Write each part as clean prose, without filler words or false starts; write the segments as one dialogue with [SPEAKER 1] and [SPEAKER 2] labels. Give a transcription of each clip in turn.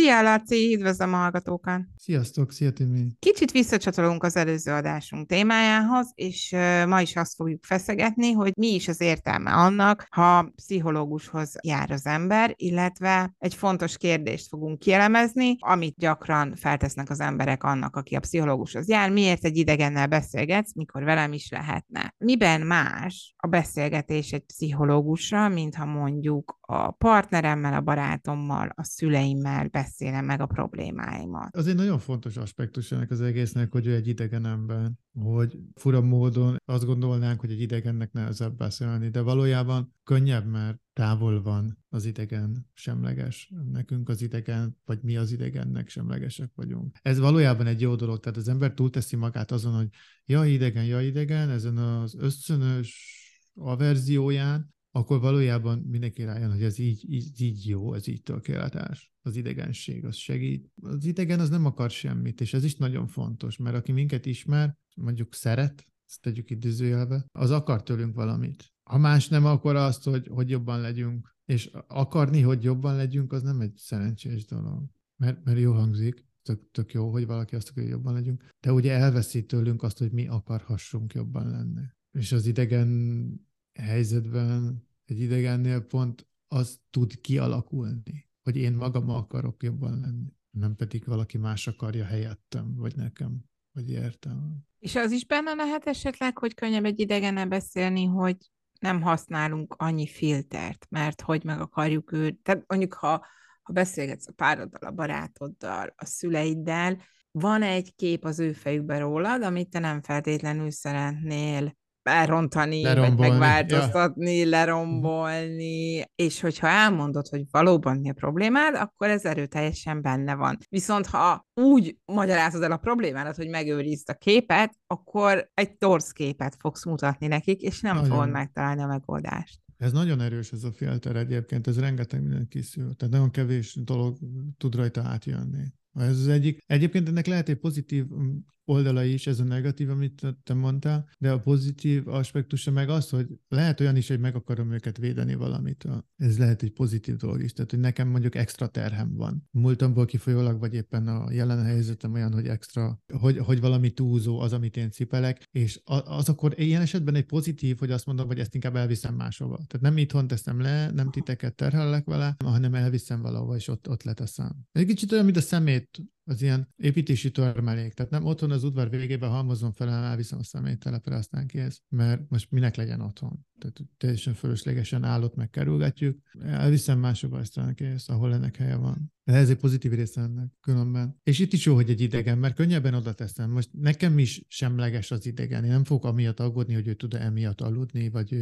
[SPEAKER 1] Szia, Laci, üdvözlöm a hallgatókat!
[SPEAKER 2] Sziasztok, szia Timi!
[SPEAKER 1] Kicsit visszacsatolunk az előző adásunk témájához, és ma is azt fogjuk feszegetni, hogy mi is az értelme annak, ha pszichológushoz jár az ember, illetve egy fontos kérdést fogunk kielemezni, amit gyakran feltesznek az emberek annak, aki a pszichológushoz jár, miért egy idegennel beszélgetsz, mikor velem is lehetne. Miben más a beszélgetés egy pszichológusra, mint ha mondjuk a partneremmel, a barátommal, a szüleimmel beszélem meg a problémáimat.
[SPEAKER 2] Az egy nagyon fontos aspektus ennek az egésznek, hogy ő egy idegen ember, hogy fura módon azt gondolnánk, hogy egy idegennek nehezebb beszélni, de valójában könnyebb, mert távol van az idegen semleges. Nekünk az idegen, vagy mi az idegennek semlegesek vagyunk. Ez valójában egy jó dolog, tehát az ember túlteszi magát azon, hogy ja idegen, ezen az ösztönös averzióján, akkor valójában mindenki rájön, hogy ez így jó, ez így tökéletes. Az idegenség, az segít. Az idegen az nem akar semmit, és ez is nagyon fontos, mert aki minket ismer, mondjuk szeret, ezt tegyük idézőjelbe, az akar tőlünk valamit. Ha más nem, akkor azt, hogy jobban legyünk. És akarni, hogy jobban legyünk, az nem egy szerencsés dolog. Mert jó hangzik, tök jó, hogy valaki azt akarja, hogy jobban legyünk, de ugye elveszi tőlünk azt, hogy mi akarhassunk jobban lenni. És az idegen helyzetben egy idegennél pont az tud kialakulni, hogy én magam akarok jobban lenni, nem pedig valaki más akarja helyettem, vagy nekem, vagy értem.
[SPEAKER 1] És az is benne lehet esetleg, hogy könnyebb egy idegennel beszélni, hogy nem használunk annyi filtert, mert hogy meg akarjuk őt. Tehát mondjuk, ha beszélgetsz a pároddal, a barátoddal, a szüleiddel, van egy kép az ő fejükben rólad, amit te nem feltétlenül szeretnél elrontani, vagy
[SPEAKER 2] Lerombolni. Ja.
[SPEAKER 1] megváltoztatni, lerombolni, és hogyha elmondod, hogy valóban mi a problémád, akkor ez erőteljesen benne van. Viszont ha úgy magyarázod el a problémádat, hogy megőrizd a képet, akkor egy torz képet fogsz mutatni nekik, és nem fogod
[SPEAKER 2] Nagyon.
[SPEAKER 1] megtalálni a megoldást.
[SPEAKER 2] Ez nagyon erős ez a filter egyébként, ez rengeteg minden készül. Tehát nagyon kevés dolog tud rajta átjönni. Ez az egyik. Egyébként ennek lehet egy pozitív oldala is, ez a negatív, amit te mondtál, de a pozitív aspektusa meg az, hogy lehet olyan is, hogy meg akarom őket védeni valamitől. Ez lehet egy pozitív dolog is, tehát hogy nekem mondjuk extra terhem van. Múltamból kifolyólag, vagy éppen a jelen helyzetem olyan, hogy extra, hogy valami túlzó az, amit én cipelek, és az akkor ilyen esetben egy pozitív, hogy azt mondom, hogy ezt inkább elviszem máshova. Tehát nem itthon teszem le, nem titeket terhellek vele, hanem elviszem valahova, és ott leteszem. Egy kicsit olyan, mint a szemét, az ilyen építési törmelék. Tehát nem otthon az udvar végében halmozom fel, elviszem a személytelepre, aztán kész. Mert most minek legyen otthon? Tehát teljesen fölöslegesen állott megkerülgetjük. Elviszem máshova, aztán kész, ahol ennek helye van. De ez egy pozitív része ennek különben. És itt is jó, hogy egy idegen, mert könnyebben oda teszem. Most nekem is semleges az idegen. Én nem fogok amiatt aggódni, hogy ő tud emiatt aludni, vagy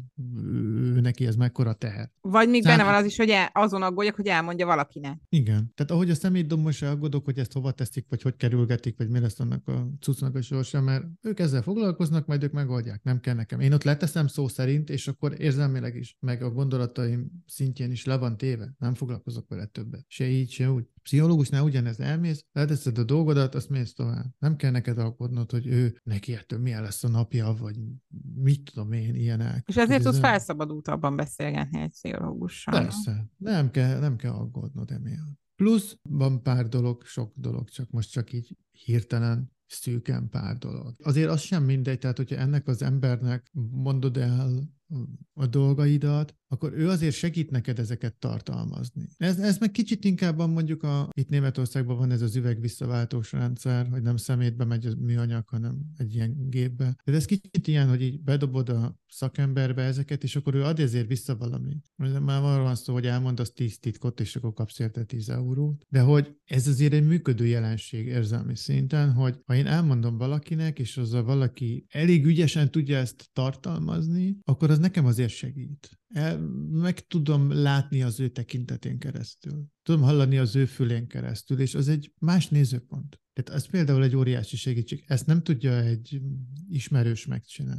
[SPEAKER 2] ő neki ez mekkora teher.
[SPEAKER 1] Vagy még benne van az is, hogy azon aggódjak, hogy elmondja valakinek.
[SPEAKER 2] Igen. Tehát ahogy a szemétdombon se aggódok, hogy ezt hova teszik, vagy hogy kerülgetik, vagy mi lesz annak a cuccnak a sorsa, mert ők ezzel foglalkoznak, majd ők megoldják. Nem kell nekem. Én ott leteszem szó szerint, és akkor érzelmileg is, meg a gondolataim szintjén is le van téve. Nem foglalkozok vele többet. Se így, se úgy. Pszichológusnál ugyanez, elmész, leteszed a dolgodat, azt mész tovább. Nem kell neked aggódnod, hogy ő neki ettől milyen lesz a napja, vagy mit tudom én, ilyenek.
[SPEAKER 1] És ezért tudsz felszabadultabban beszélgetni egy pszichológussal.
[SPEAKER 2] Persze, nem kell aggódnod emiatt. Plusz van pár dolog, sok dolog, csak így hirtelen szűken pár dolog. Azért az sem mindegy, tehát hogyha ennek az embernek mondod el a dolgaidat, akkor ő azért segít neked ezeket tartalmazni. Ez meg kicsit inkább van mondjuk itt Németországban van ez az üvegvisszaváltós rendszer, hogy nem szemétbe megy a műanyag, hanem egy ilyen gépbe. De ez kicsit ilyen, hogy így bedobod a szakemberbe ezeket, és akkor ő ad ezért vissza valamit. Már arról van szó, hogy elmondasz 10 titkot, és akkor kapsz érte 10 eurót. De hogy ez azért egy működő jelenség érzelmi szinten, hogy ha én elmondom valakinek, és az a valaki elég ügyesen tudja ezt tartalmazni, akkor az nekem azért segít. Meg tudom látni az ő tekintetén keresztül. Tudom hallani az ő fülén keresztül, és az egy más nézőpont. Tehát ez például egy óriási segítség. Ezt nem tudja egy ismerős megcsinálni.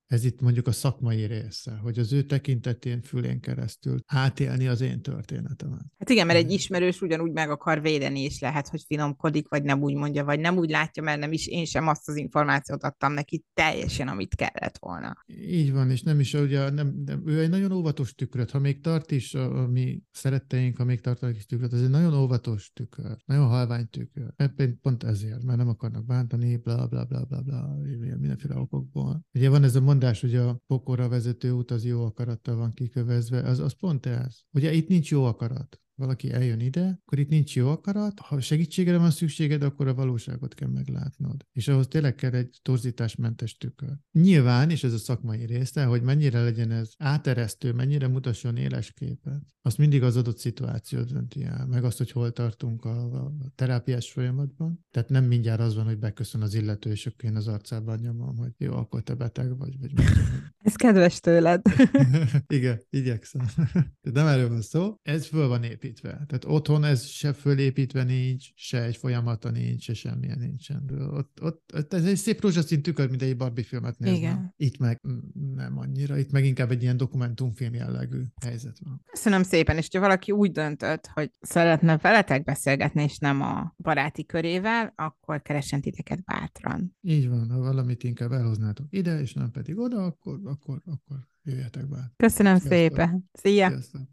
[SPEAKER 2] Ez itt mondjuk a szakmai része, hogy az ő tekintetén, fülén keresztül átélni az én történetemet.
[SPEAKER 1] Hát igen, mert egy ismerős ugyanúgy meg akar védeni, és lehet, hogy finomkodik, vagy nem úgy mondja, vagy nem úgy látja, mert nem is én sem azt az információt adtam neki teljesen, amit kellett volna.
[SPEAKER 2] Így van, és nem is, ugye, ő egy nagyon óvatos tükröt, ha még tart is, a mi szeretteink, ha még tartanak is tükröt, ez egy nagyon óvatos tükör, nagyon halvány tükör. Pont ezért, mert nem akarnak bántani, bla bla bla bla bla, mindenféle okokból. Ugye van ez a mondás, hogy a pokolra vezető út az jó akarattal van kikövezve, az pont ez. Ugye itt nincs jó akarat. Valaki eljön ide, akkor itt nincs jó akarat, ha segítségre van szükséged, akkor a valóságot kell meglátnod. És ahhoz tényleg kell egy torzításmentes tükör. Nyilván, és ez a szakmai része, hogy mennyire legyen ez áteresztő, mennyire mutasson éles képet, azt mindig az adott szituáció dönti el, meg azt, hogy hol tartunk a terápiás folyamatban. Tehát nem mindjárt az van, hogy beköszön az illető, és akkor én az arcában nyomom, hogy jó, akkor te beteg vagy
[SPEAKER 1] Ez kedves tőled.
[SPEAKER 2] Igen, igyekszem. De nem erről van szó, ez föl van építve. Tehát otthon ez se fölépítve nincs, se egy folyamata nincs, se semmilyen nincsen. Ott ez egy szép rózsaszín tükör, mint egy Barbie filmet néznem.
[SPEAKER 1] Igen.
[SPEAKER 2] Itt meg nem annyira, itt meg inkább egy ilyen dokumentumfilm jellegű helyzet van.
[SPEAKER 1] Köszönöm szépen, és ha valaki úgy döntött, hogy szeretne veletek beszélgetni, és nem a baráti körével, akkor keressen titeket bátran.
[SPEAKER 2] Így van, ha valamit inkább elhoznátok ide, és nem pedig oda, akkor jöjjetek be.
[SPEAKER 1] Köszönöm
[SPEAKER 2] Sziasztok.
[SPEAKER 1] szépen. Szia!
[SPEAKER 2] Sziasztok.